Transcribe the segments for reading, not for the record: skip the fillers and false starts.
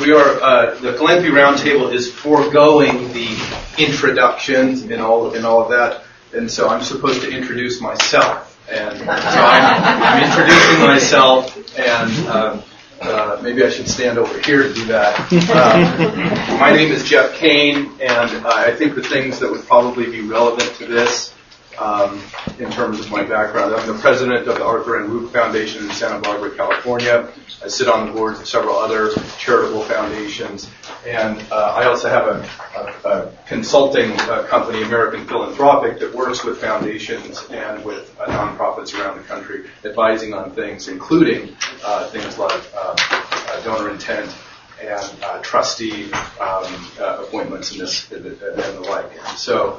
we are the Philanthropy Roundtable is foregoing the introductions and all of that, and so I'm supposed to introduce myself. And so I'm introducing myself, and maybe I should stand over here to do that. My name is Jeff Kane, and I think the things that would probably be relevant to this in terms of my background, I'm the president of the Arthur N. Root Foundation in Santa Barbara, California. I sit on the boards of several other charitable foundations, and I also have a consulting company, American Philanthropic, that works with foundations and with nonprofits around the country, advising on things, including things like donor intent and trustee appointments and the like. And so,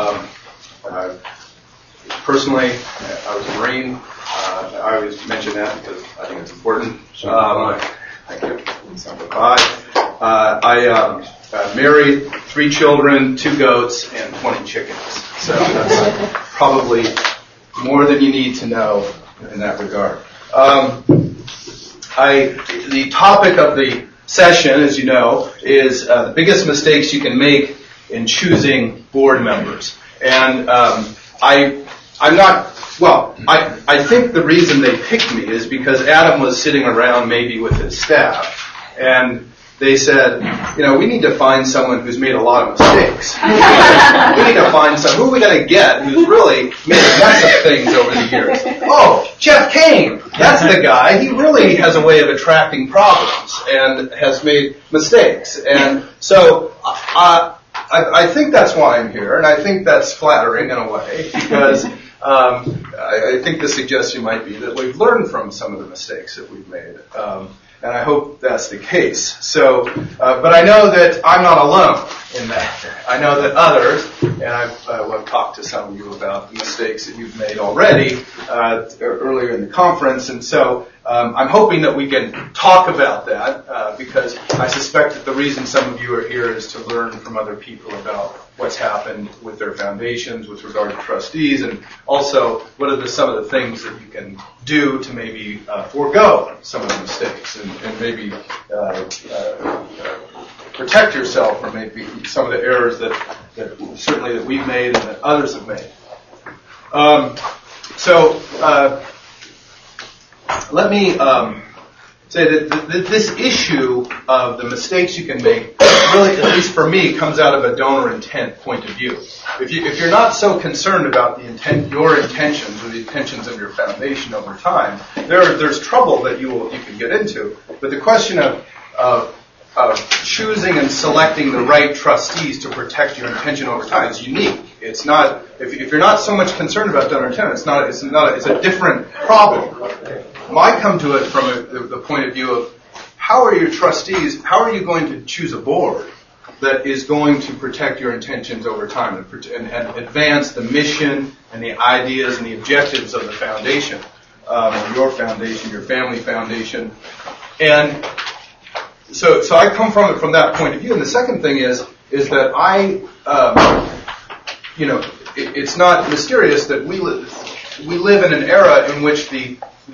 personally, I was a Marine. I always mention that because I think it's important. Thank you. I married 3 children, 2 goats, and 20 chickens. So that's probably more than you need to know in that regard. The topic of the session, as you know, is the biggest mistakes you can make in choosing board members. And I think the reason they picked me is because Adam was sitting around maybe with his staff, and they said, we need to find someone who's made a lot of mistakes. We need to find someone, who are we going to get who's really made a mess of things over the years? Oh, Jeff Kane, that's the guy. He really has a way of attracting problems and has made mistakes. And so I think that's why I'm here, and I think that's flattering in a way, because I think the suggestion might be that we've learned from some of the mistakes that we've made, and I hope that's the case. So, but I know that I'm not alone in that. I know that others, and I've talked to some of you about the mistakes that you've made already earlier in the conference, and so I'm hoping that we can talk about that because I suspect that the reason some of you are here is to learn from other people about what's happened with their foundations with regard to trustees, and also what are some of the things that you can do to maybe forego some of the mistakes and maybe protect yourself from maybe some of the errors that certainly that we've made and that others have made. Let me say that this issue of the mistakes you can make really, at least for me, comes out of a donor intent point of view. If you're not so concerned about your intentions or the intentions of your foundation over time, there's trouble that you can get into. But the question of choosing and selecting the right trustees to protect your intention over time is unique. It's not, if you're not so much concerned about donor intent, it's a different problem. I come to it from the point of view of how are your trustees, how are you going to choose a board that is going to protect your intentions over time and advance the mission and the ideas and the objectives of the foundation, your foundation, your family foundation. And so I come from it from that point of view. And the second thing is that it's not mysterious that we live in an era in which the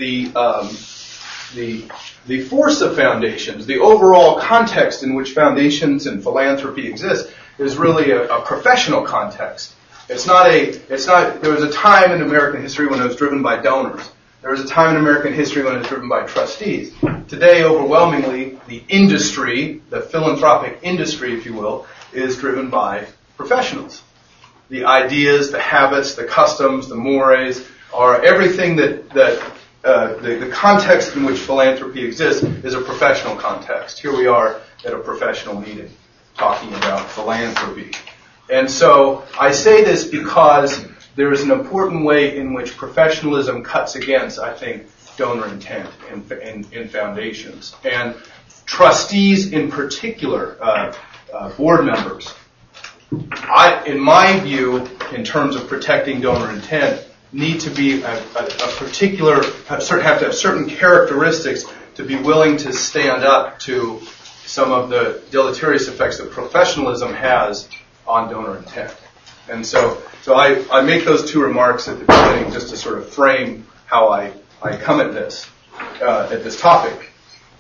force of foundations, the overall context in which foundations and philanthropy exist, is really a professional context. There was a time in American history when it was driven by donors. There was a time in American history when it was driven by trustees. Today, overwhelmingly, the industry, the philanthropic industry, if you will, is driven by professionals. The ideas, the habits, the customs, the mores, are everything that the context in which philanthropy exists is a professional context. Here we are at a professional meeting talking about philanthropy. And so I say this because there is an important way in which professionalism cuts against, I think, donor intent in foundations. And trustees in particular, board members, in my view, in terms of protecting donor intent, need to be have to have certain characteristics to be willing to stand up to some of the deleterious effects that professionalism has on donor intent. And so I make those 2 remarks at the beginning just to sort of frame how I come at this topic.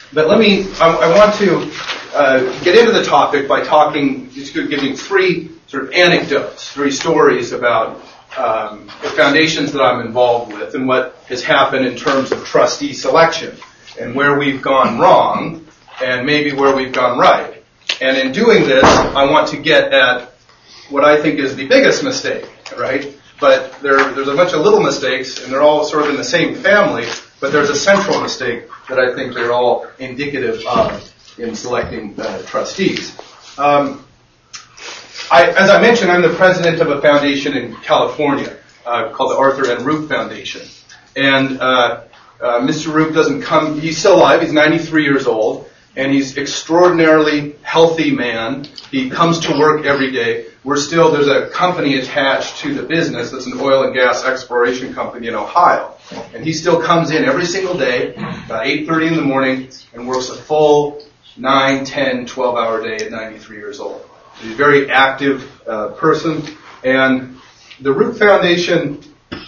But I want to get into the topic by giving three sort of anecdotes, three stories about the foundations that I'm involved with and what has happened in terms of trustee selection and where we've gone wrong and maybe where we've gone right. And in doing this, I want to get at what I think is the biggest mistake, right? But there's a bunch of little mistakes, and they're all sort of in the same family, but there's a central mistake that I think they're all indicative of in selecting trustees. As I mentioned, I'm the president of a foundation in California called the Arthur N. Roop Foundation. And Mr. Roop doesn't come, he's still alive, he's 93 years old, and he's extraordinarily healthy man. He comes to work every day. There's a company attached to the business that's an oil and gas exploration company in Ohio. And he still comes in every single day, about 8:30 in the morning, and works a full 9, 10, 12-hour day at 93 years old. He's a very active person. And the Roop Foundation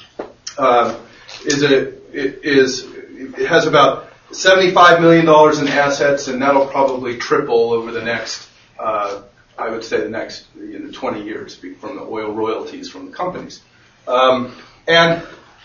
it has about $75 million in assets, and that'll probably triple over the next, I would say the next 20 years from the oil royalties from the companies. And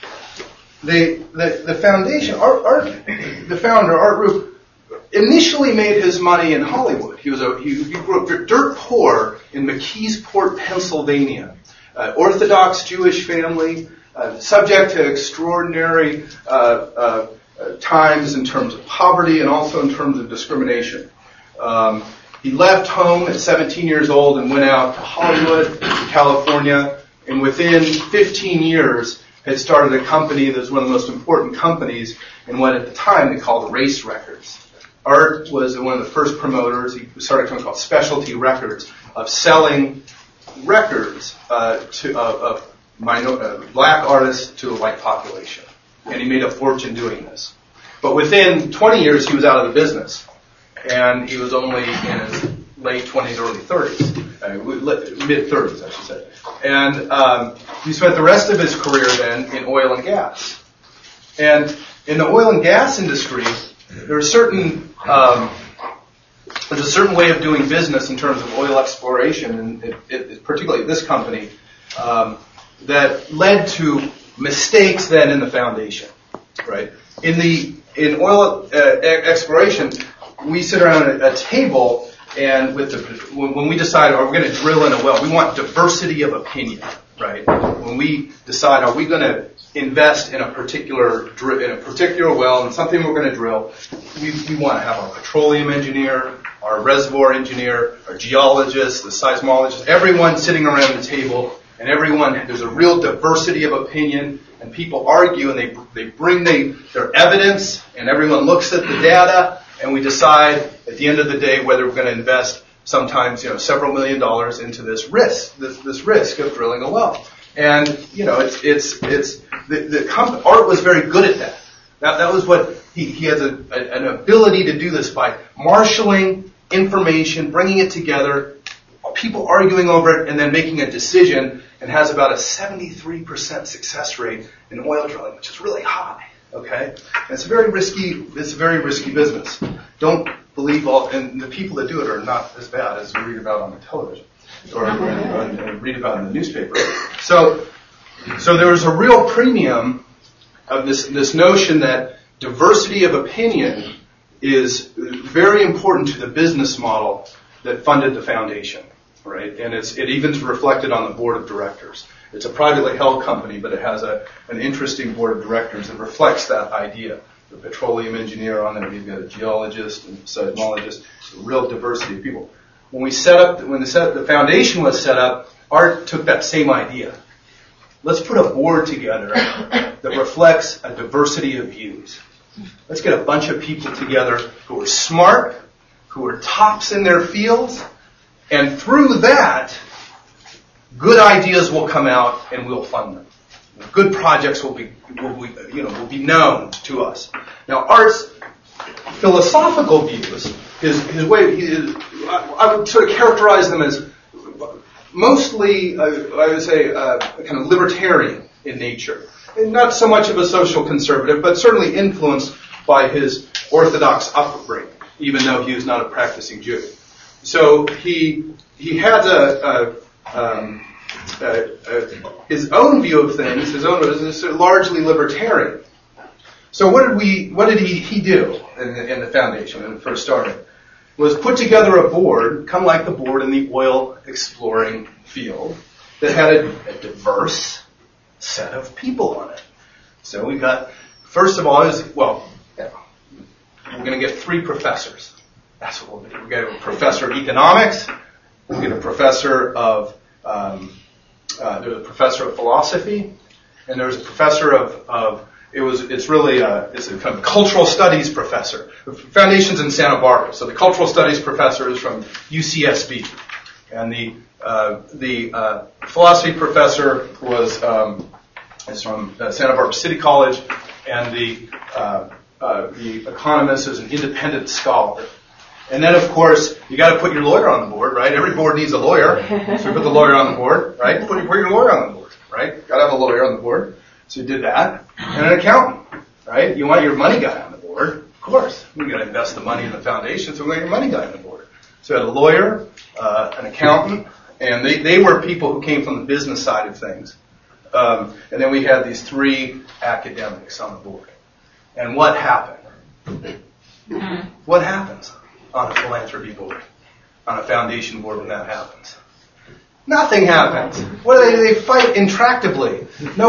the foundation, the founder, Art Roop, initially made his money in Hollywood. He grew up dirt poor in McKeesport, Pennsylvania. Orthodox Jewish family, subject to extraordinary times in terms of poverty and also in terms of discrimination. He left home at 17 years old and went out to Hollywood, California, and within 15 years had started a company that was one of the most important companies in what at the time they called Race Records. Art was one of the first promoters. He started a company called Specialty Records of selling records of black artists to a white population. And he made a fortune doing this. But within 20 years, he was out of the business. And he was only in his late 20s, early 30s. Mid-30s, I should say. And he spent the rest of his career then in oil and gas. And in the oil and gas industry, there's a certain way of doing business in terms of oil exploration, and particularly this company, that led to mistakes then in the foundation, right? In oil exploration, we sit around a table, and when we decide are we going to drill in a well, we want diversity of opinion, right? When we decide are we going to invest in a particular well and something we're going to drill, we want to have our petroleum engineer, our reservoir engineer, our geologist, the seismologist, everyone sitting around the table. And there's a real diversity of opinion, and people argue, and they bring their evidence, and everyone looks at the data, and we decide at the end of the day whether we're going to invest sometimes, several $1 million into this risk of drilling a well. And, Art was very good at that. That was what he has an ability to do this by marshaling information, bringing it together, people arguing over it, and then making a decision, and has about a 73% success rate in oil drilling, which is really high. Okay, and it's a very risky business. Don't believe and the people that do it are not as bad as you read about on the television or read about in the newspaper. So there was a real premium of this notion that diversity of opinion is very important to the business model that funded the foundation. Right, and it even reflected on the board of directors. It's a privately held company, but it has an interesting board of directors that reflects that idea. The petroleum engineer on there, you've got a geologist and seismologist, a real diversity of people. When the foundation was set up, Art took that same idea. Let's put a board together that reflects a diversity of views. Let's get a bunch of people together who are smart, who are tops in their fields. And through that, good ideas will come out, and we'll fund them. Good projects will be known to us. Now, Art's philosophical views, his way, I would sort of characterize them as mostly, I would say, kind of libertarian in nature, and not so much of a social conservative, but certainly influenced by his Orthodox upbringing, even though he was not a practicing Jew. So he had his own view of things. His own was largely libertarian. So what did he do in the foundation when it first started? Was put together a board, kind of like the board in the oil exploring field, that had a diverse set of people on it. So we got, first of all, we're going to get 3 professors. That's what we'll do. We'll get a professor of economics. We'll get a professor of there's a professor of philosophy, and there's a professor of it's a kind of cultural studies professor. The foundation's in Santa Barbara, so the cultural studies professor is from UCSB, and the philosophy professor is from Santa Barbara City College, and the economist is an independent scholar. And then, of course, you got to put your lawyer on the board, right? Every board needs a lawyer, so you put the lawyer on the board, right? Put your lawyer on the board, right? Got to have a lawyer on the board. So you did that. And an accountant, right? You want your money guy on the board, of course. You're going to invest the money in the foundation, so we want your money guy on the board. So you had a lawyer, an accountant, and they were people who came from the business side of things. And then we had these 3 academics on the board. And what happened? What happens on a philanthropy board, on a foundation board when that happens? Nothing happens. What do they fight intractably.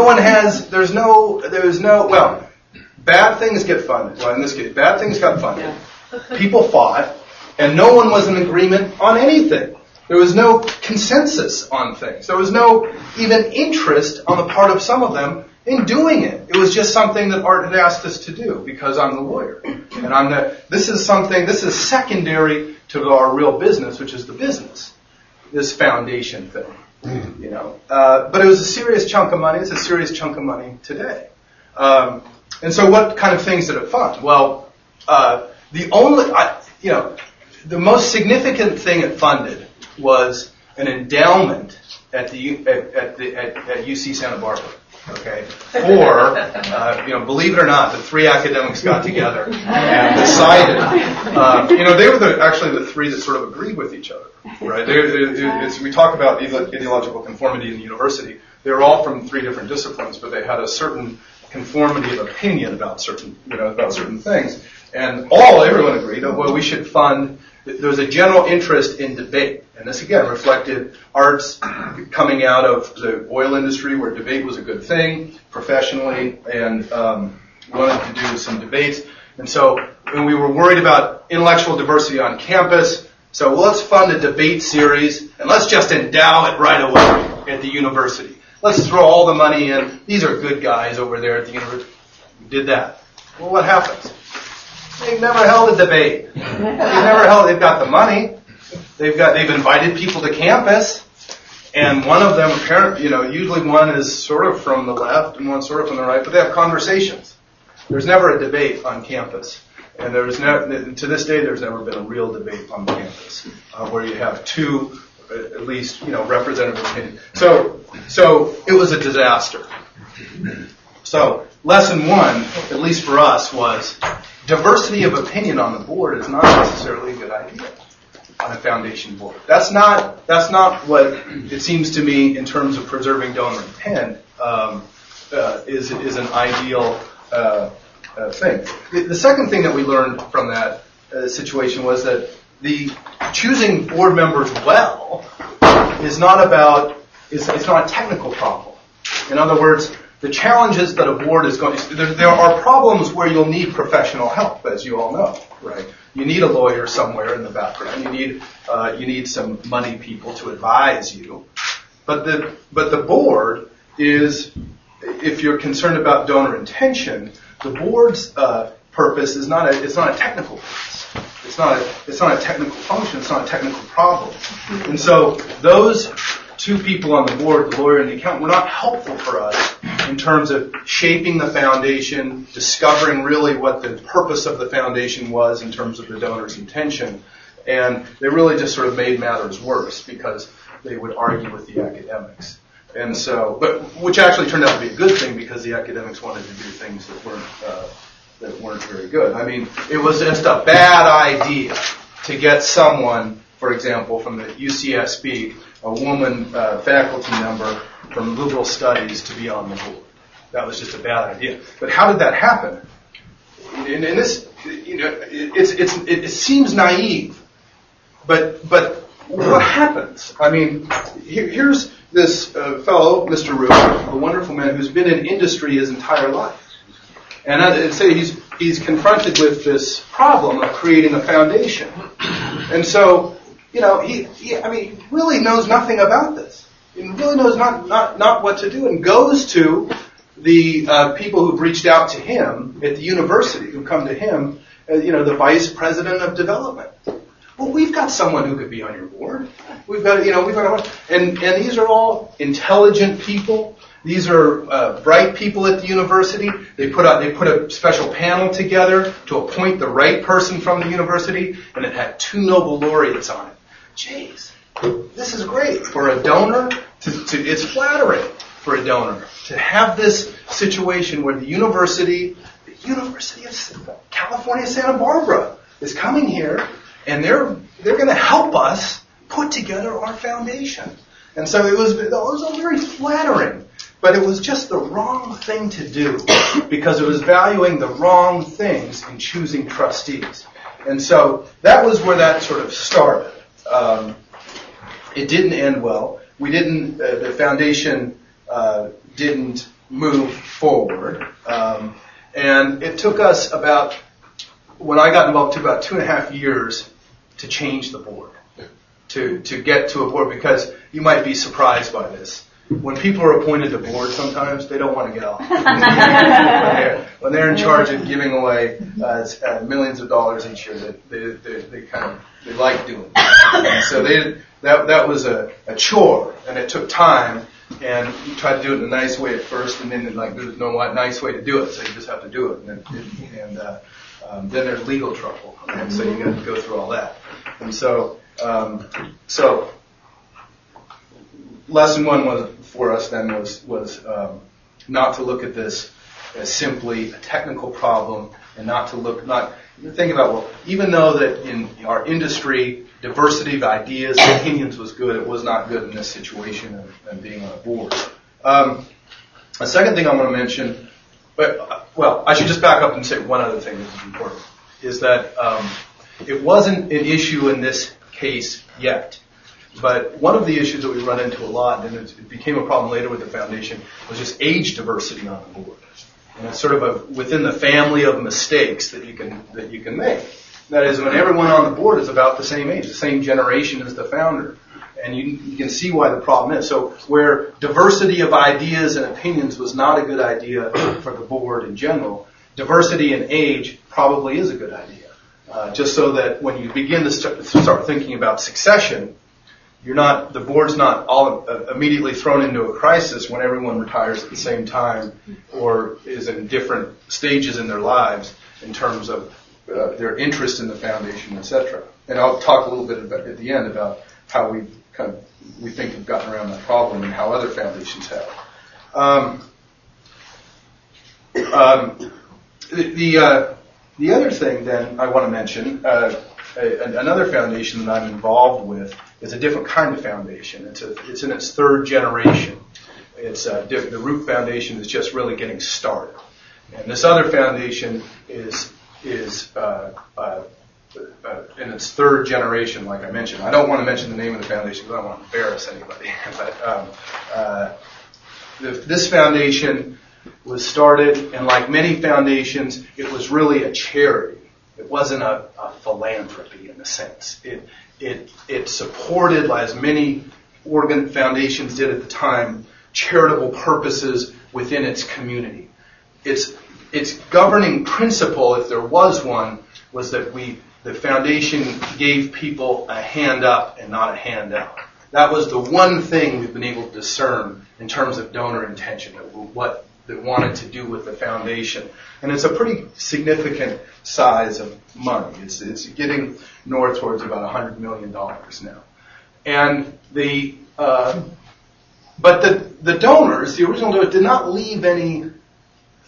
Bad things get funded. Well, in this case, bad things got funded. People fought, and no one was in agreement on anything. There was no consensus on things. There was no even interest on the part of some of them in doing it. It was just something that Art had asked us to do because I'm the lawyer. And this is secondary to our real business, which is the business. This foundation thing, but it was a serious chunk of money. It's a serious chunk of money today. And so, what kind of things did it fund? Well, the most significant thing it funded was an endowment at UC Santa Barbara. Okay, believe it or not, the 3 academics got together and decided. They were actually the 3 that sort of agreed with each other, right? We talk about ideological conformity in the university. They were all from 3 different disciplines, but they had a certain conformity of opinion about certain things, and everyone agreed that we should fund. There was a general interest in debate, and this again reflected Art's coming out of the oil industry where debate was a good thing professionally, and wanted to do some debates. And so when we were worried about intellectual diversity on campus, so let's fund a debate series, and let's just endow it right away at the university. Let's throw all the money in. These are good guys over there at the university. We did that. Well, what happens? They've never held a debate. They've got the money. They've invited people to campus, and one of them usually one is sort of from the left and one sort of from the right, but they have conversations. There's never a debate on campus, and to this day there's never been a real debate on campus where you have 2 at least representative opinions. So it was a disaster. So lesson 1, at least for us, was diversity of opinion on the board is not necessarily a good idea on a foundation board. That's not what it seems to me in terms of preserving donor intent is an ideal thing. The second thing that we learned from that situation was that the choosing board members well is not it's not a technical problem. In other words, the challenges that a board is going to, there are problems where you'll need professional help, as you all know, right? You need a lawyer somewhere in the background. You need some money people to advise you. But the board is, if you're concerned about donor intention, the board's purpose is not a technical purpose. It's not a technical function. It's not a technical problem. And so those 2 people on the board, the lawyer and the accountant, were not helpful for us in terms of shaping the foundation, discovering really what the purpose of the foundation was in terms of the donor's intention. And they really just sort of made matters worse because they would argue with the academics. And so, which actually turned out to be a good thing because the academics wanted to do things that weren't that weren't very good. I mean, it was just a bad idea to get someone, for example, from the UCSB, a woman faculty member from liberal studies, to be on the board. That was just a bad idea. But how did that happen? And this, it seems naive, but what happens? I mean, here's this fellow, Mr. Root, a wonderful man who's been in industry his entire life. And I'd say he's confronted with this problem of creating a foundation. And so, he really knows nothing about this. He really knows not what to do, and goes to the people who've reached out to him at the university, who come to him, the vice president of development. Well, we've got someone who could be on your board. We've got, and these are all intelligent people. These are bright people at the university. They put a special panel together to appoint the right person from the university, and it had 2 Nobel laureates on it. Jeez, this is great for a donor. It's flattering for a donor to have this situation where the University of California, Santa Barbara, is coming here, and they're going to help us put together our foundation. And so it was all very flattering. But it was just the wrong thing to do because it was valuing the wrong things in choosing trustees. And so that was where that sort of started. It didn't end well. The foundation didn't move forward. And it took us when I got involved, about 2.5 years to change the board, to get to a board, because you might be surprised by this. When people are appointed to board, sometimes they don't want to get off. when they're in charge of giving away millions of dollars each year, they like doing it. And so that was a chore, and it took time. And you try to do it in a nice way at first, and then there's no nice way to do it, so you just have to do it. And then there's legal trouble, and so you got to go through all that. And so lesson 1 for us then was not to look at this as simply a technical problem, and not think about, even though that in our industry diversity of ideas and opinions was good, it was not good in this situation and being on a board. A second thing I want to mention, I should just back up and say one other thing that is important, is that it wasn't an issue in this case yet. But one of the issues that we run into a lot, and it became a problem later with the foundation, was just age diversity on the board. And it's sort of within the family of mistakes that you can make. That is, when everyone on the board is about the same age, the same generation as the founder. And you can see why the problem is. So where diversity of ideas and opinions was not a good idea for the board in general, diversity in age probably is a good idea. Just so that when you begin to start thinking about succession, the board's not all immediately thrown into a crisis when everyone retires at the same time or is in different stages in their lives in terms of their interest in the foundation, etc. And I'll talk a little bit at the end about how we think have gotten around that problem and how other foundations have. The other thing then I want to mention, another foundation that I'm involved with is a different kind of foundation. It's in its 3rd generation. The Root Foundation is just really getting started, and this other foundation is in its 3rd generation. Like I mentioned, I don't want to mention the name of the foundation because I don't want to embarrass anybody. But this foundation was started, and like many foundations, it was really a charity. It wasn't a philanthropy in a sense. It supported, as many organ foundations did at the time, charitable purposes within its community. Its governing principle, if there was one, was that the foundation gave people a hand up and not a handout. That was the one thing we've been able to discern in terms of donor intention, what they wanted to do with the foundation. And it's a pretty significant size of money. It's getting north towards about $100 million now. And but the donors, the original donors, did not leave any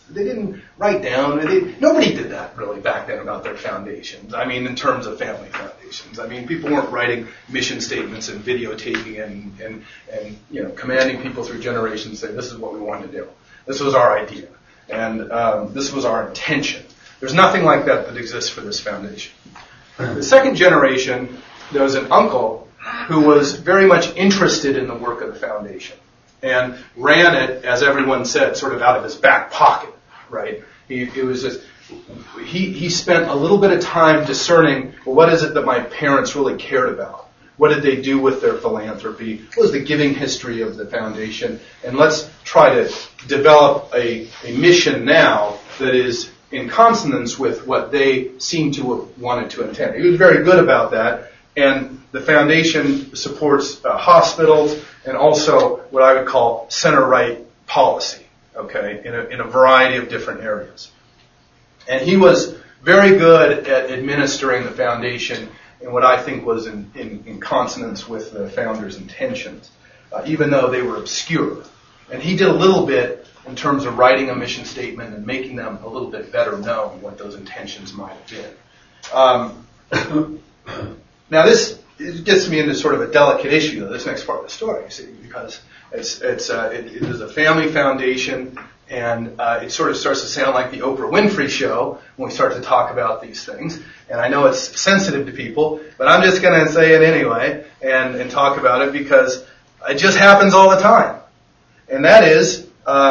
They didn't write down. Nobody did that really back then about their foundations. I mean, in terms of family foundations. I mean, people weren't writing mission statements and videotaping and commanding people through generations to say, this is what we want to do. This was our idea. And this was our intention. There's nothing like that exists for this foundation. The second generation, there was an uncle who was very much interested in the work of the foundation and ran it, as everyone said, sort of out of his back pocket, right? He spent a little bit of time discerning, well, what is it that my parents really cared about? What did they do with their philanthropy? What was the giving history of the foundation? And let's try to develop a mission now that is in consonance with what they seem to have wanted to intend. He was very good about that. And the foundation supports hospitals and also what I would call center-right policy, okay, in a variety of different areas. And he was very good at administering the foundation in what I think was in consonance with the founders' intentions, even though they were obscure. And he did a little bit in terms of writing a mission statement and making them a little bit better known what those intentions might have been. Now this gets me into sort of a delicate issue, though, this next part of the story, you see, because it is a family foundation, and it sort of starts to sound like the Oprah Winfrey Show when we start to talk about these things. And I know it's sensitive to people, but I'm just going to say it anyway and talk about it because it just happens all the time. And that is,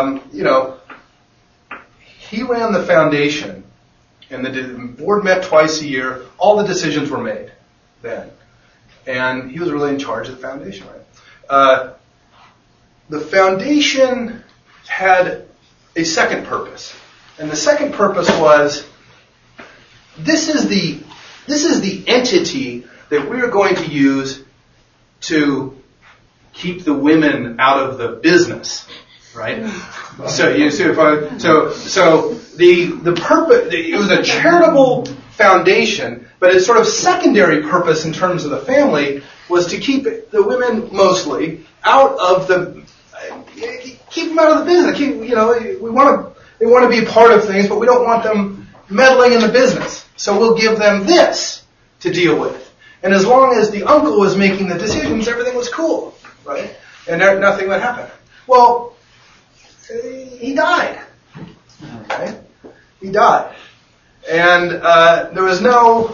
he ran the foundation, and the board met twice a year. All the decisions were made then. And he was really in charge of the foundation, right? The foundation had a second purpose. And the second purpose was, this is the entity that we're going to use to keep the women out of the business, right? So you see, the purpose, it was a charitable foundation, but its sort of secondary purpose in terms of the family was to keep the women mostly out of keep them out of the business. They want to be a part of things, but we don't want them meddling in the business. So we'll give them this to deal with. And as long as the uncle was making the decisions, everything was cool, right? And nothing would happen. Well, he died. Okay? He died. And no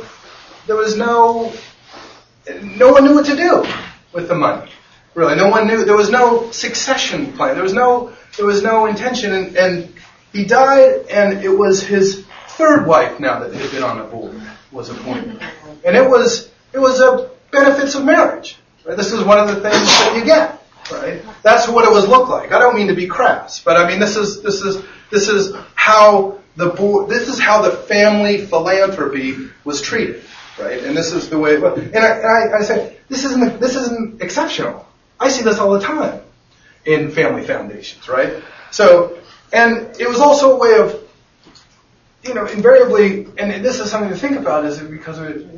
one knew what to do with the money. Really, no one knew. There was no succession plan. There was no intention. And he died, and it was his third wife now that had been on the board was appointed. And it was a benefits of marriage. Right? This is one of the things that you get. Right? That's what it was look like. I don't mean to be crass, but I mean this is how the board. This is how the family philanthropy was treated. Right? And this is the way it was. And I say this isn't exceptional. I see this all the time in family foundations, right? So, and it was also a way of, invariably, and this is something to think about, is because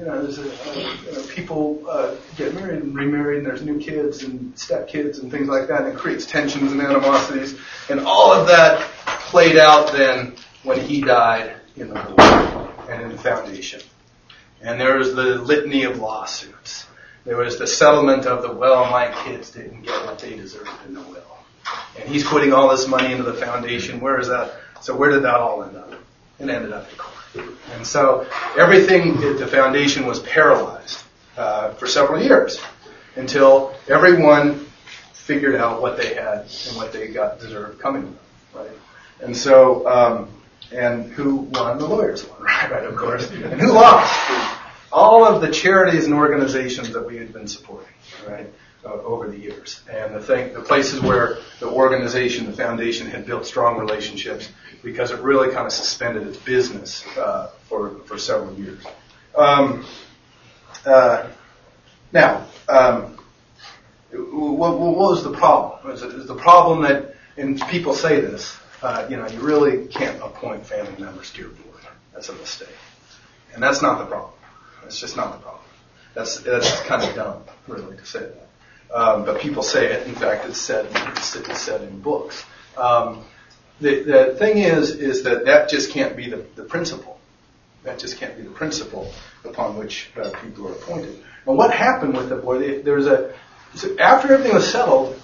people get married and remarried, and there's new kids and stepkids and things like that, and it creates tensions and animosities, and all of that played out then when he died in the board and in the foundation. And there was the litany of lawsuits. There was the settlement of my kids didn't get what they deserved in the will. And he's putting all this money into the foundation. Where is that? So where did that all end up? It ended up in court. And so everything at the foundation was paralyzed for several years until everyone figured out what they had and what they deserved coming to them, right? And so, and who won? The lawyers won, right, of course. And who lost? All of the charities and organizations that we had been supporting, right, over the years. And the places where the foundation had built strong relationships because it really kind of suspended its business for several years. Now, what was the problem? Is the problem that, and people say this, you really can't appoint family members to your board. That's a mistake. And that's not the problem. It's just not the problem. That's kind of dumb, really, to say that. But people say it. In fact, it's said in books. the thing is that just can't be the principle. That just can't be the principle upon which people are appointed. And what happened with the board? After everything was settled,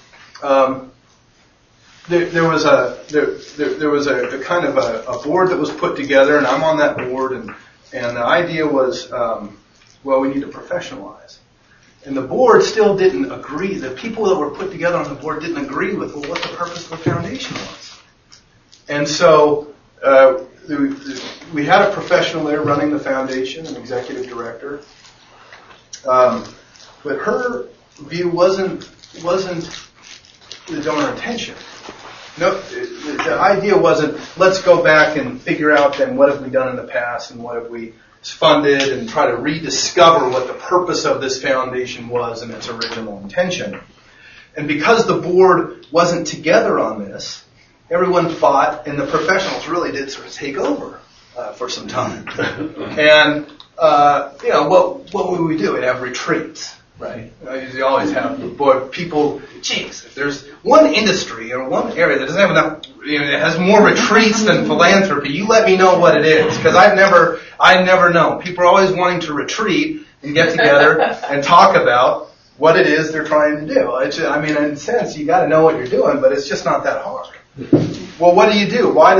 there was a kind of a board that was put together, and I'm on that board, and the idea was, we need to professionalize. And the board still didn't agree. The people that were put together on the board didn't agree with what the purpose of the foundation was. And so we had a professional there running the foundation, an executive director. But her view wasn't the donor intention. No, the idea wasn't, let's go back and figure out then what have we done in the past and what have we funded and try to rediscover what the purpose of this foundation was and its original intention. And because the board wasn't together on this, everyone fought, and the professionals really did sort of take over for some time. And what would we do? We'd have retreats, right? You always have people. Geez, if there's one industry or one area that doesn't have enough, it has more retreats than philanthropy, you let me know what it is, because I've never known. People are always wanting to retreat and get together and talk about what it is they're trying to do. In a sense, you got to know what you're doing, but it's just not that hard. Well, what do you do? What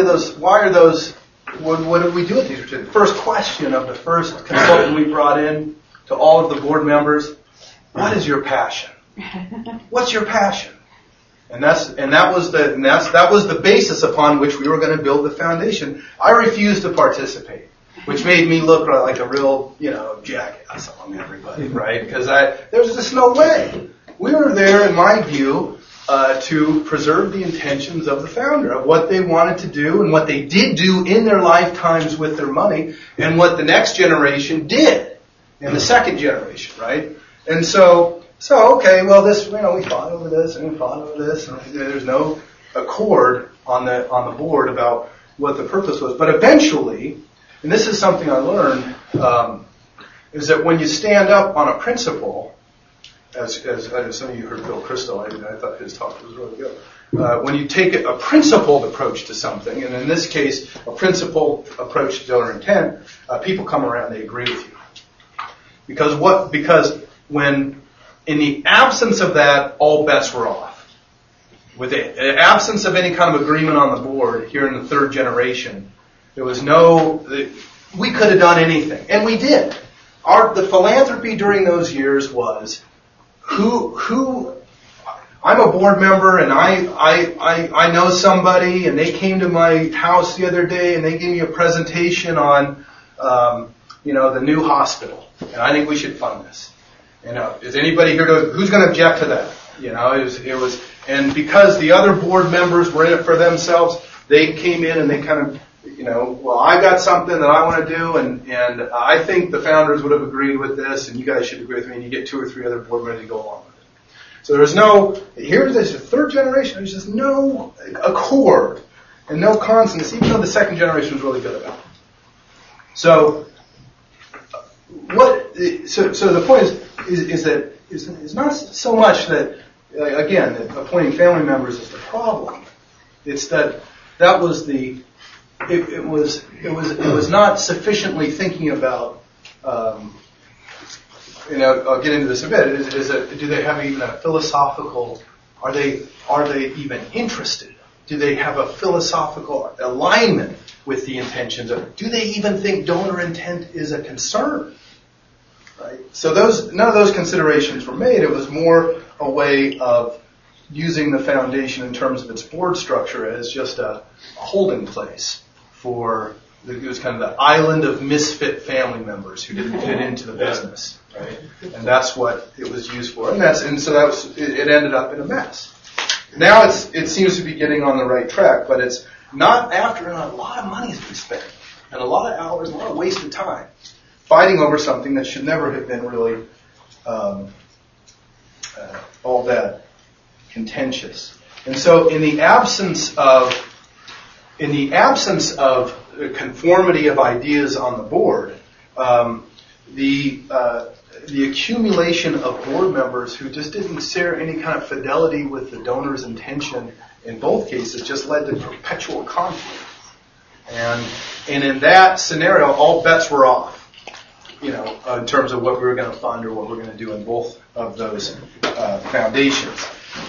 do we do with these retreats? The first question of the first consultant we brought in to all of the board members: what is your passion? What's your passion? And that was the basis upon which we were going to build the foundation. I refused to participate, which made me look like a real, jackass among everybody, right? Because there was just no way. We were there, in my view, to preserve the intentions of the founder, of what they wanted to do and what they did do in their lifetimes with their money, and what the next generation did in the second generation, right? And so okay, well, this, we fought over this and we fought over this, and there's no accord on the board about what the purpose was. But eventually, and this is something I learned, is that when you stand up on a principle, as some of you heard Bill Crystal, I thought his talk was really good. When you take a principled approach to something, and in this case, a principled approach to donor intent, people come around, they agree with you. Because when, in the absence of that, all bets were off. With the absence of any kind of agreement on the board here in the third generation, there was we could have done anything. And we did. The philanthropy during those years was, I'm a board member and I know somebody, and they came to my house the other day and they gave me a presentation on, the new hospital. And I think we should fund this. Is anybody here who's going to object to that? It was, and because the other board members were in it for themselves, they came in and they kind of, I got something that I want to do, and I think the founders would have agreed with this, and you guys should agree with me, and you get 2 or 3 other board members to go along with it. So here's this third generation, there's just no accord and no consonance, even though the second generation was really good about it. So the point is that it's not so much that, again, that appointing family members is the problem. It's that was it was not sufficiently thinking about, I'll get into this a bit, do they have even a philosophical, are they even interested? Do they have a philosophical alignment with the intentions of, do they even think donor intent is a concern? Right? So none of those considerations were made. It was more a way of using the foundation in terms of its board structure as just a holding place for, it was kind of the island of misfit family members who didn't fit into the business, right? And that's what it was used for. And it ended up in a mess. Now it seems to be getting on the right track, but it's not after a lot of money has been spent and a lot of hours, a lot of wasted time fighting over something that should never have been really all that contentious. And so in the absence of conformity of ideas on the board, the accumulation of board members who just didn't share any kind of fidelity with the donor's intention in both cases just led to perpetual conflict. And in that scenario, all bets were off, in terms of what we were going to fund or what we're going to do in both of those foundations.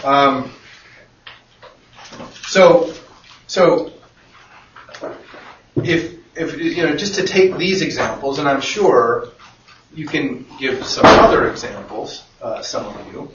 So if just to take these examples, and I'm sure you can give some other examples, some of you.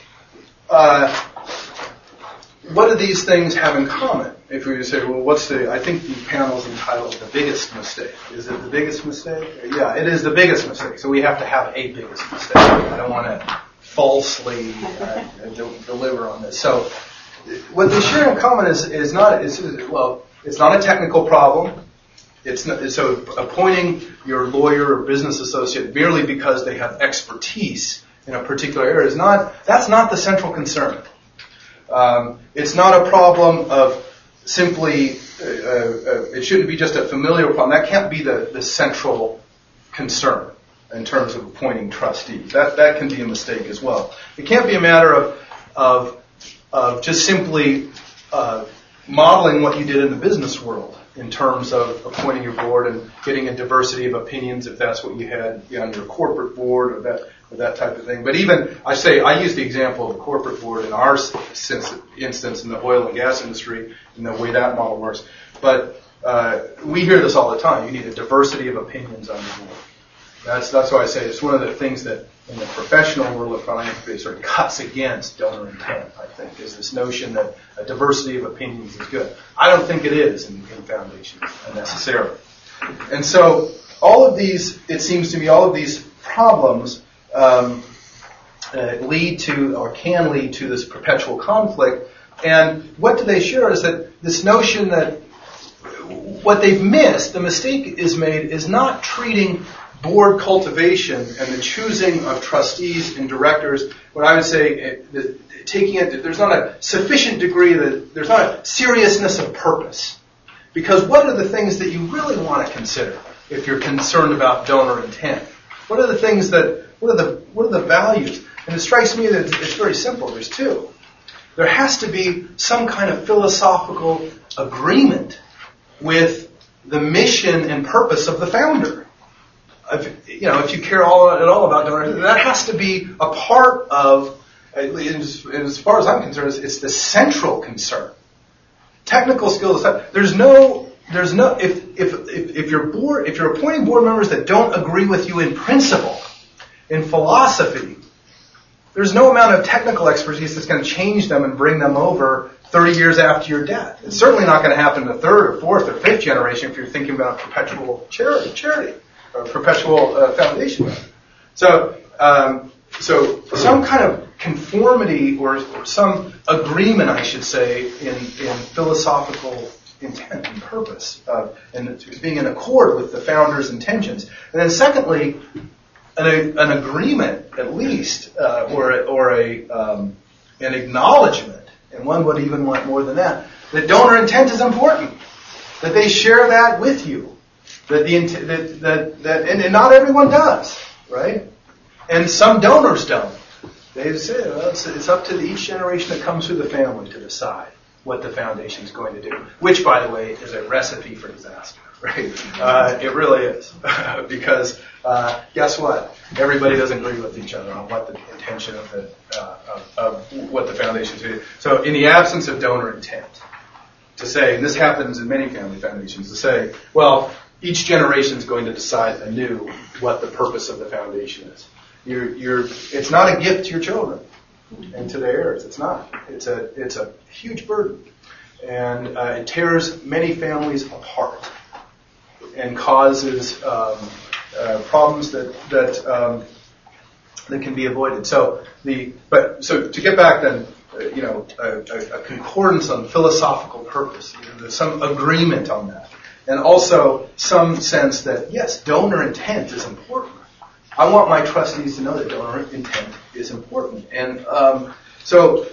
What do these things have in common? If we were to say, well, I think the panel is entitled The Biggest Mistake. Is it the biggest mistake? Yeah, it is the biggest mistake. So we have to have a biggest mistake. I don't want to falsely deliver on this. So what they share in common is not a technical problem. So appointing your lawyer or business associate merely because they have expertise in a particular area that's not the central concern. It's not a problem of simply, it shouldn't be just a familial problem. That can't be the central concern in terms of appointing trustees. That can be a mistake as well. It can't be a matter of just simply modeling what you did in the business world in terms of appointing your board and getting a diversity of opinions if that's what you had on your corporate board or that type of thing. But even, I use the example of the corporate board in our instance in the oil and gas industry and the way that model works. But we hear this all the time. You need a diversity of opinions on your board. That's why I say it's one of the things that in the professional world of philanthropy sort of cuts against donor intent, I think, is this notion that a diversity of opinions is good. I don't think it is in foundations necessarily. And so it seems to me, all of these problems lead to or can lead to this perpetual conflict. And what do they share is that this notion that what they've missed, the mistake is made, is not treating board cultivation and the choosing of trustees and directors, what I would say, there's not a sufficient degree, there's not a seriousness of purpose. Because what are the things that you really want to consider if you're concerned about donor intent? What are the things what are the values? And it strikes me that it's very simple. There's two. There has to be some kind of philosophical agreement with the mission and purpose of the founder. If you care at all about donor, that has to be a part of, as far as I'm concerned, it's the central concern. Technical skills. If you're appointing board members that don't agree with you in principle, in philosophy, there's no amount of technical expertise that's going to change them and bring them over 30 years after your death. It's certainly not going to happen in the third or fourth or fifth generation if you're thinking about perpetual charity or perpetual foundation. So some kind of conformity or some agreement, I should say, in philosophical intent and purpose, and being in accord with the founder's intentions. And then secondly, an agreement, at least, or an acknowledgement, and one would even want more than that donor intent is important, that they share that with you, and not everyone does, right? And some donors don't. They say, well, it's up to each generation that comes through the family to decide what the foundation is going to do, which, by the way, is a recipe for disaster, right? It really is, because guess what? Everybody doesn't agree with each other on what the intention of what the foundation is going to do. So, in the absence of donor intent, to say, and this happens in many family foundations, to say, well, each generation is going to decide anew what the purpose of the foundation is. It's not a gift to your children and to their heirs. It's not. It's a huge burden, and it tears many families apart and causes problems that can be avoided. So to get back then, a concordance on philosophical purpose. There's some agreement on that, and also some sense that yes, donor intent is important. I want my trustees to know that donor intent is important. And so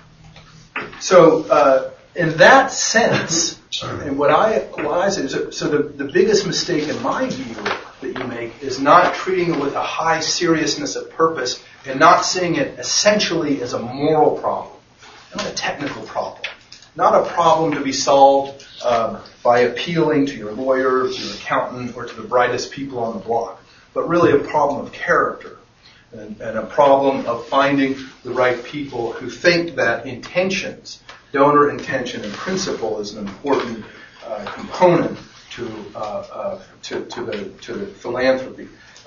in that sense, and what I say is, so the biggest mistake in my view that you make is not treating it with a high seriousness of purpose and not seeing it essentially as a moral problem, not a technical problem, not a problem to be solved by appealing to your lawyer, to your accountant, or to the brightest people on the block, but really a problem of character and a problem of finding the right people who think that intentions, donor intention and principle is an important component to the philanthropy.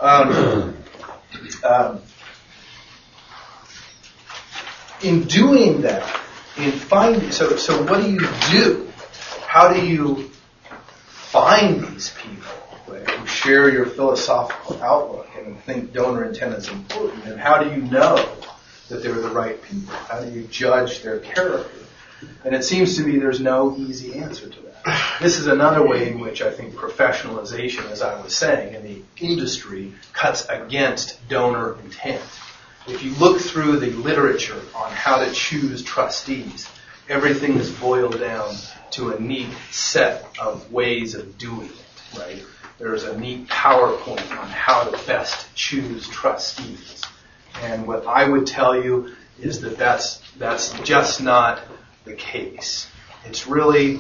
In doing that, in finding, so what do you do? How do you find these people, right, who share your philosophical outlook and think donor intent is important? And how do you know that they're the right people? How do you judge their character? And it seems to me there's no easy answer to that. This is another way in which I think professionalization, as I was saying, in the industry cuts against donor intent. If you look through the literature on how to choose trustees, everything is boiled down to a neat set of ways of doing it, right? There's a neat PowerPoint on how to best choose trustees. And what I would tell you is that that's just not the case. It's really,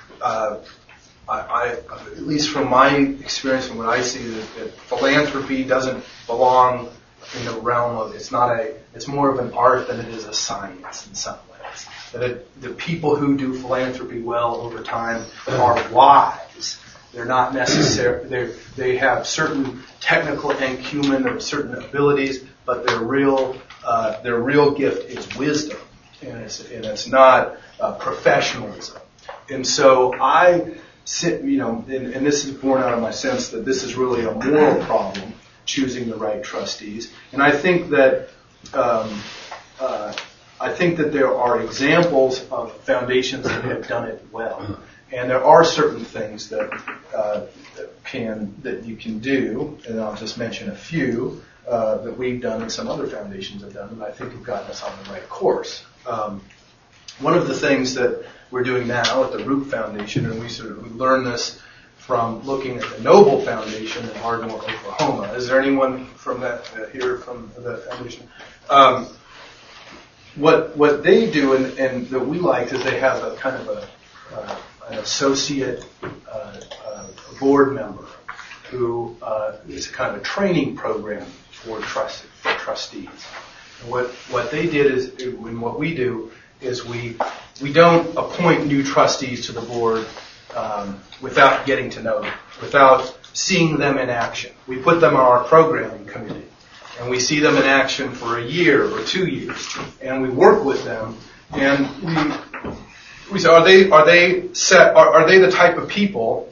at least from my experience and what I see, that philanthropy doesn't belong in the realm of, it's more of an art than it is a science in some ways. That the people who do philanthropy well over time are wise. They're not necessarily, they have certain technical and human or certain abilities, but their real gift is wisdom, and it's not professionalism. And so I sit, and this is born out of my sense that this is really a moral problem, choosing the right trustees. And I think that there are examples of foundations that have done it well, and there are certain things that you can do, and I'll just mention a few that we've done and some other foundations have done that I think have gotten us on the right course. One of the things that we're doing now at the Root Foundation, and we learned this from looking at the Noble Foundation in Ardmore, Oklahoma. Is there anyone from that here from the foundation? What they do and that we liked is they have a kind of an associate board member who is kind of a training program for trustees. And what they did is, and what we do is we don't appoint new trustees to the board without getting to know them, without seeing them in action. We put them on our programming committee, and we see them in action for a year or 2 years, and we work with them, and we say, are they the type of people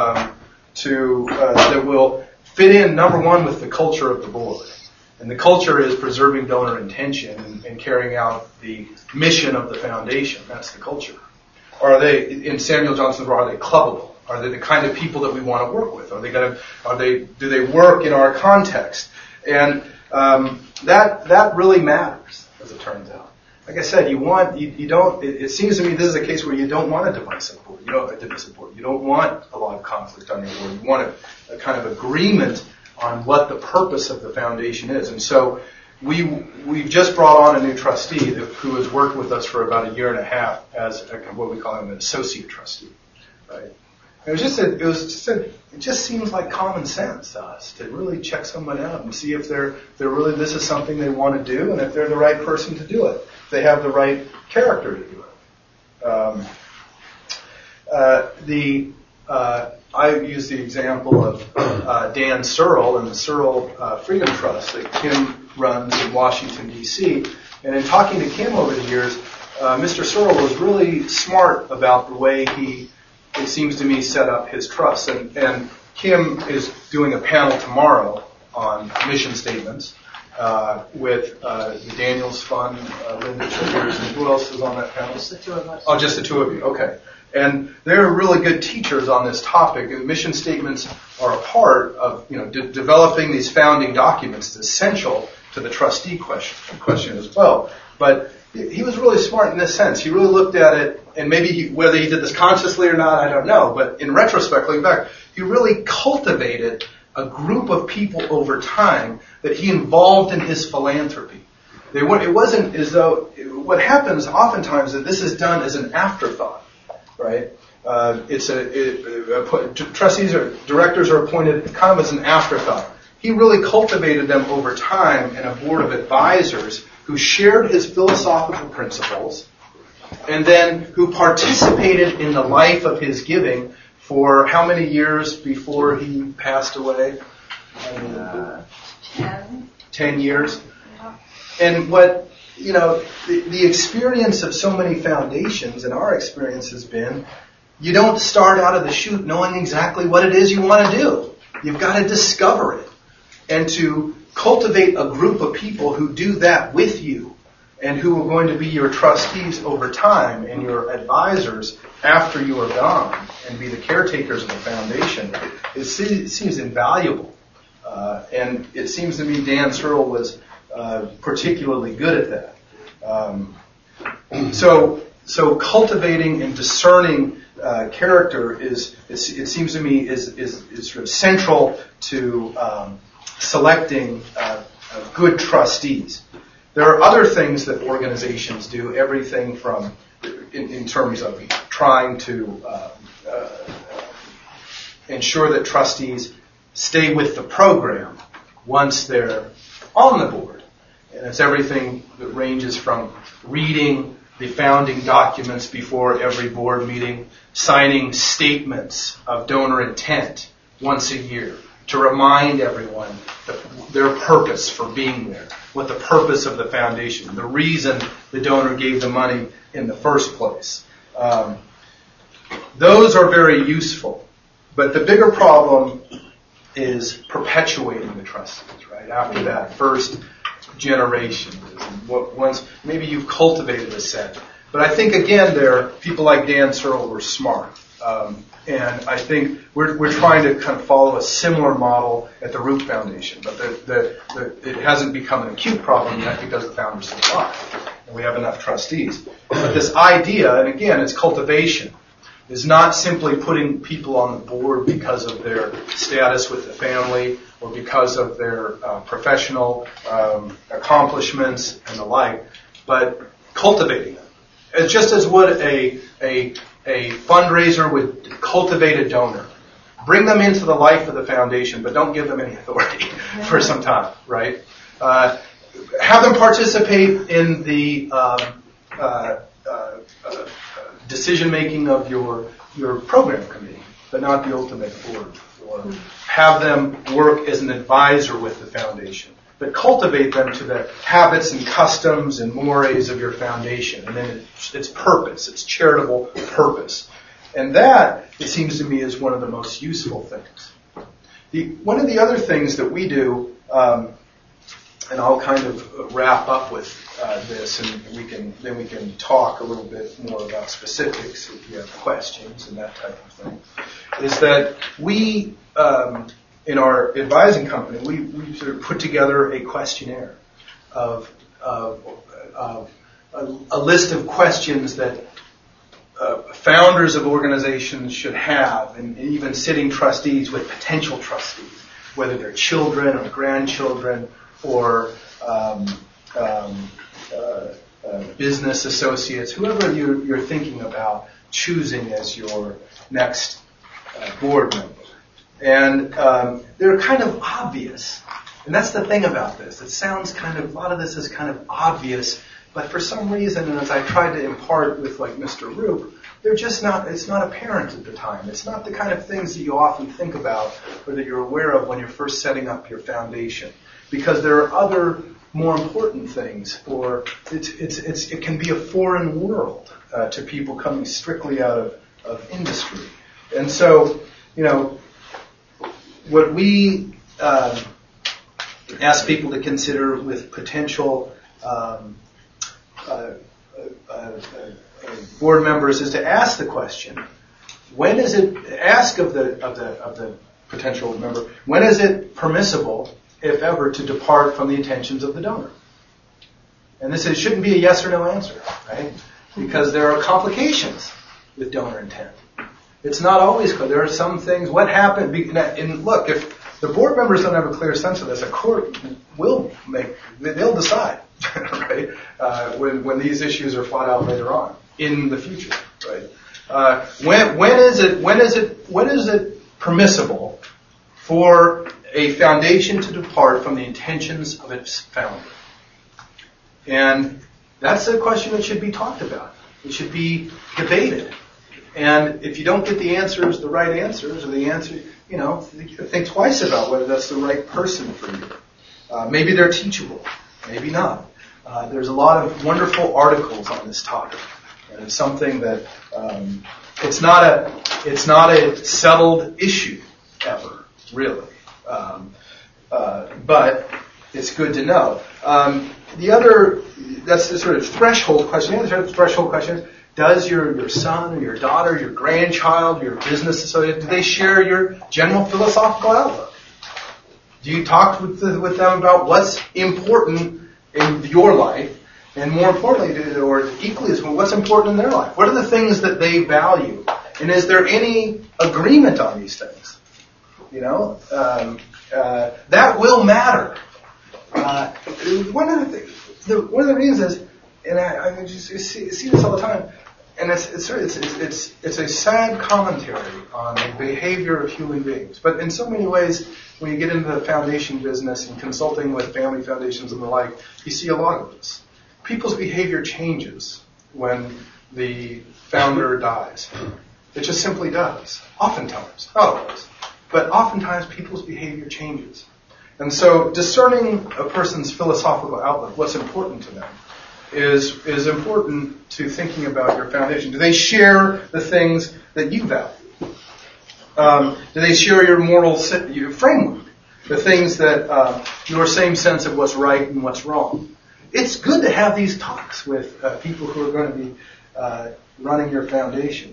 that will fit in, number one, with the culture of the board. And the culture is preserving donor intention and carrying out the mission of the foundation. That's the culture. Are they, in Samuel Johnson's words, are they clubbable? Are they the kind of people that we want to work with? Do they work in our context? And that really matters, as it turns out. Like I said, it seems to me this is a case where you don't want a divisive board. You don't want a lot of conflict on your board. You want a kind of agreement on what the purpose of the foundation is. And so we've just brought on a new trustee who has worked with us for about a year and a half as what we call an associate trustee, right? It just seems like common sense to us to really check someone out and see if they're really, this is something they want to do, and if they're the right person to do it, if they have the right character to do it. I use the example of Dan Searle and the Searle Freedom Trust that Kim runs in Washington, D.C. And in talking to Kim over the years, Mr. Searle was really smart about the way it seems to me, set up his trust. And Kim is doing a panel tomorrow on mission statements with the Daniels Fund, Linda Childers, and who else is on that panel? Just the two of us. Oh, just the two of you. Okay. And they're really good teachers on this topic. And mission statements are a part of, developing these founding documents. It's essential to the trustee question as well. But he was really smart in this sense. He really looked at it, and maybe whether he did this consciously or not, I don't know. But in retrospect, looking back, he really cultivated a group of people over time that he involved in his philanthropy. It wasn't as though, what happens oftentimes is this is done as an afterthought, right? Trustees or directors are appointed kind of as an afterthought. He really cultivated them over time in a board of advisors who shared his philosophical principles and then who participated in the life of his giving for how many years before he passed away? 10 years. And what, the experience of so many foundations, and our experience has been, you don't start out of the chute knowing exactly what it is you want to do. You've got to discover it. And to cultivate a group of people who do that with you and who are going to be your trustees over time and your advisors after you are gone and be the caretakers of the foundation, it seems invaluable. And it seems to me Dan Searle was particularly good at that. So cultivating and discerning character it seems to me is sort of central to selecting good trustees. There are other things that organizations do, everything from in terms of trying to ensure that trustees stay with the program once they're on the board. And it's everything that ranges from reading the founding documents before every board meeting, signing statements of donor intent once a year to remind everyone their purpose for being there, what the purpose of the foundation, the reason the donor gave the money in the first place. Those are very useful. But the bigger problem is perpetuating the trustees, right? After that first generation. Once maybe you've cultivated a set. But I think, again, people like Dan Searle were smart. And I think we're trying to kind of follow a similar model at the Root Foundation. But it hasn't become an acute problem yet because the founder's still alive. And we have enough trustees. But this idea, and again, it's cultivation, is not simply putting people on the board because of their status with the family or because of their professional accomplishments and the like, but cultivating them. It's just as would a fundraiser would cultivate a donor. Bring them into the life of the foundation, but don't give them any authority for some time, right? Have them participate in the decision-making of your program committee, but not the ultimate board. Or have them work as an advisor with the foundation, but cultivate them to the habits and customs and mores of your foundation. And then its purpose, its charitable purpose. And that, it seems to me, is one of the most useful things. One of the other things that we do, and I'll kind of wrap up with this, and we can talk a little bit more about specifics if you have questions and that type of thing, is that we, in our advising company, we sort of put together a questionnaire of a list of questions that founders of organizations should have, and even sitting trustees with potential trustees, whether they're children or grandchildren or business associates, whoever you're thinking about choosing as your next board member. And they're kind of obvious. And that's the thing about this. It sounds a lot of this is kind of obvious, but for some reason, and as I tried to impart with like Mr. Roop, it's not apparent at the time. It's not the kind of things that you often think about or that you're aware of when you're first setting up your foundation. Because there are other more important things, or it can be a foreign world to people coming strictly out of industry. And so, what we ask people to consider with potential board members is to ask the question: when is it? Ask of the potential member, when is it permissible, if ever, to depart from the intentions of the donor? And this shouldn't be a yes or no answer, right? Because there are complications with donor intent. It's not always clear. There are some things. What happened? And look, the board members don't have a clear sense of this, a court they'll decide, right? When these issues are fought out later on in the future, right? When is it permissible for a foundation to depart from the intentions of its founder? And that's a question that should be talked about. It should be debated. And if you don't get the right answers, or the answer, think twice about whether that's the right person for you. Maybe they're teachable, maybe not. There's a lot of wonderful articles on this topic, and it's something that it's not a settled issue ever, really. But it's good to know. That's the sort of threshold question. The other sort of threshold question is, does your son or your daughter, your grandchild, your business associate, do they share your general philosophical outlook? Do you talk with them about what's important in your life, and more importantly, or equally as well, what's important in their life? What are the things that they value? And is there any agreement on these things? That will matter. One of the reasons is, and I just see this all the time, and it's a sad commentary on the behavior of human beings. But in so many ways, when you get into the foundation business and consulting with family foundations and the like, you see a lot of this. People's behavior changes when the founder dies. It just simply does. Oftentimes. Not always. But oftentimes people's behavior changes. And so discerning a person's philosophical outlook, what's important to them, is important to thinking about your foundation. Do they share the things that you value? Do they share your moral framework? The things that your same sense of what's right and what's wrong? It's good to have these talks with people who are going to be running your foundation.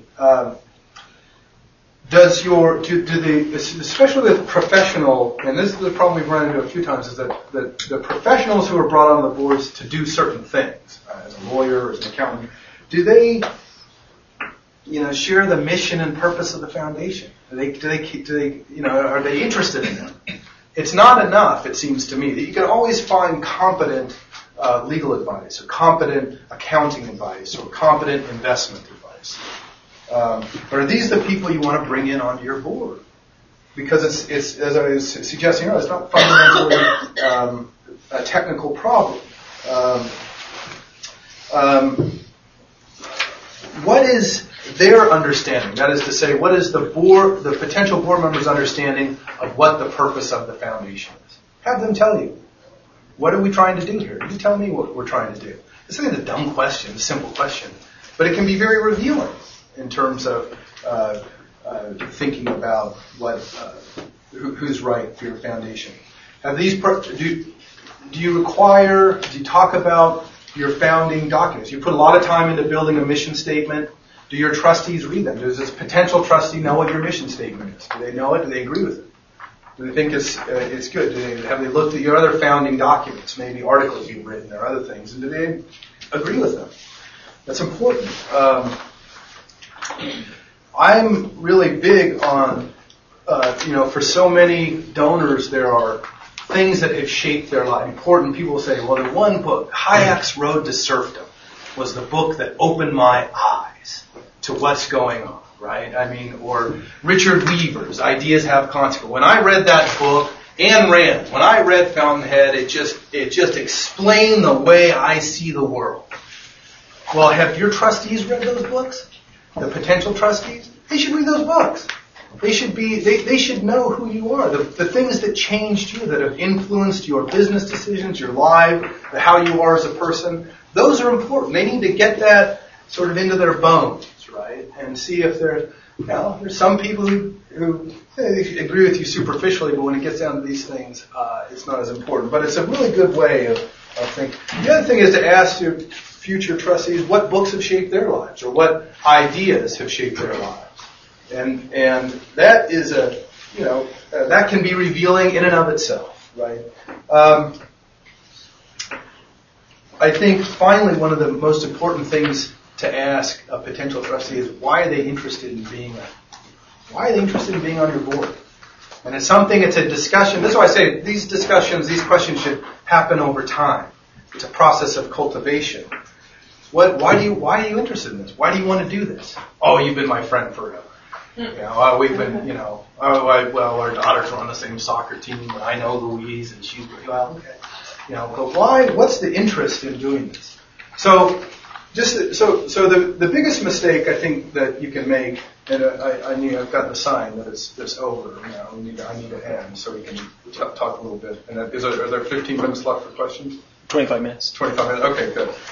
Especially the professional, and this is the problem we've run into a few times, is that the professionals who are brought on the boards to do certain things, as a lawyer, as an accountant, do they, share the mission and purpose of the foundation? Are they interested in them? It's not enough, it seems to me, that you can always find competent legal advice, or competent accounting advice, or competent investment advice. But are these the people you want to bring in onto your board? Because it's as I was suggesting earlier, it's not fundamentally a technical problem. What is their understanding? That is to say, what is the potential board member's understanding of what the purpose of the foundation is? Have them tell you. What are we trying to do here? You tell me what we're trying to do. This isn't a dumb question, a simple question, but it can be very revealing in terms of thinking about who's right for your foundation. Do you talk about your founding documents? You put a lot of time into building a mission statement. Do your trustees read them? Does this potential trustee know what your mission statement is? Do they know it? Do they agree with it? Do they think it's good? Have they looked at your other founding documents, maybe articles you've written or other things, and do they agree with them? That's important. I'm really big on, for so many donors, there are things that have shaped their life. Important people say, well, the one book, Hayek's Road to Serfdom, was the book that opened my eyes to what's going on, right? Or Richard Weaver's Ideas Have Consequences. When I read that book, Ayn Rand, when I read Fountainhead, it just explained the way I see the world. Well, have your trustees read those books? The potential trustees? They should read those books. They should know who you are. The things that changed you, that have influenced your business decisions, your life, how you are as a person, those are important. They need to get that sort of into their bones, right? And see if there's some people who agree with you superficially, but when it gets down to these things, it's not as important. But it's a really good way of thinking. The other thing is to ask your future trustees what books have shaped their lives, or what ideas have shaped their lives. And that is that can be revealing in and of itself, right? I think finally one of the most important things to ask a potential trustee is why are they interested in being on your board? And it's a discussion. That's why I say these discussions, these questions should happen over time. It's a process of cultivation. Why are you interested in this? Why do you want to do this? Oh, you've been my friend forever. We've been, our daughters are on the same soccer team, and I know Louise, and she's, okay. But why? What's the interest in doing this? So the biggest mistake I think that you can make, and I've got the sign that it's over. I need to end so we can talk a little bit. And are there 15 minutes left for questions? 25 minutes. 25 minutes. Okay,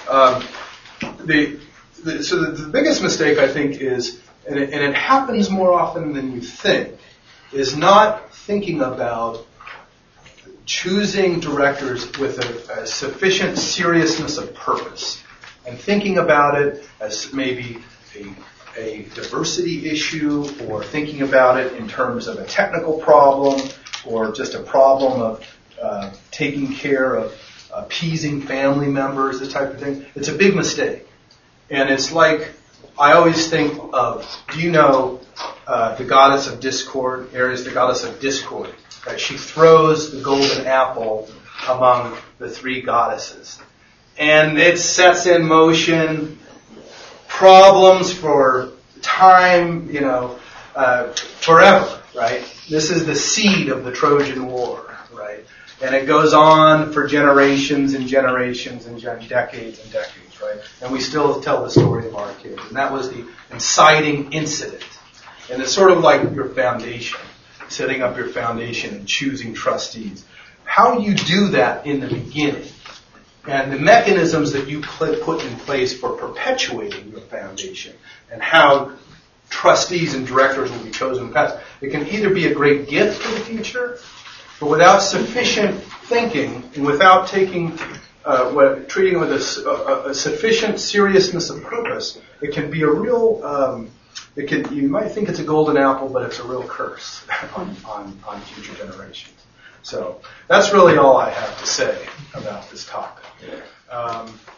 good. The biggest mistake I think is, and it happens more often than you think, is not thinking about choosing directors with a sufficient seriousness of purpose, and thinking about it as maybe a diversity issue, or thinking about it in terms of a technical problem, or just a problem of taking care of appeasing family members, this type of thing. It's a big mistake. And it's like, I always think of, do you know the goddess of discord, Ares, the goddess of discord? Right? She throws the golden apple among the three goddesses. And it sets in motion problems for time, forever, right? This is the seed of the Trojan War, right? And it goes on for generations and generations and decades and decades, right? And we still tell the story of our kids. And that was the inciting incident. And it's sort of like your foundation, setting up your foundation and choosing trustees. How you do that in the beginning, and the mechanisms that you put in place for perpetuating your foundation, and how trustees and directors will be chosen in the past. It can either be a great gift for the future, but without sufficient thinking and without treating it with a sufficient seriousness of purpose, it can be a real. You might think it's a golden apple, but it's a real curse on future generations. So that's really all I have to say about this talk.